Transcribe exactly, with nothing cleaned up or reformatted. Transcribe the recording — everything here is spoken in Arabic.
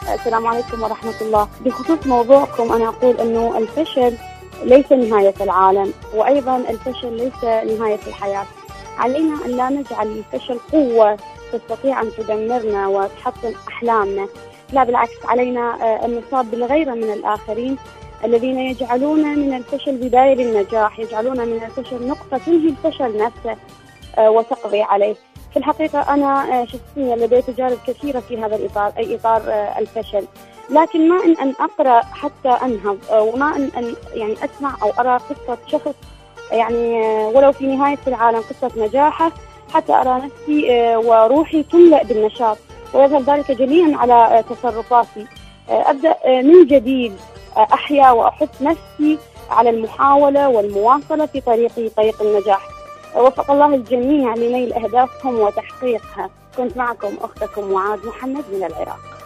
السلام عليكم ورحمة الله. بخصوص موضوعكم أنا أقول أنه الفشل ليس نهاية العالم، وأيضا الفشل ليس نهاية الحياة. علينا أن لا نجعل الفشل قوة تستطيع أن تدمرنا وتحطم أحلامنا، لا بالعكس، علينا أن نصاب بالغيرة من الآخرين الذين يجعلون من الفشل بداية للنجاح، يجعلون من الفشل نقطة تنهي الفشل نفسه وتقضي عليه. في الحقيقة أنا شخصيا لدي تجارب كثيرة في هذا الإطار، أي إطار الفشل، لكن ما إن أن أقرأ حتى أنهض، وما إن أن يعني أسمع أو أرى قصة شخص يعني ولو في نهاية العالم قصة نجاحه حتى أرى نفسي وروحي تملأ بالنشاط ويظهر ذلك جليا على تصرفاتي. أبدأ من جديد أحيا وأحث نفسي على المحاولة والمواصلة في طريقي طريق النجاح. وفق الله الجميع لنيل أهدافهم وتحقيقها. كنت معكم أختكم معاذ محمد من العراق.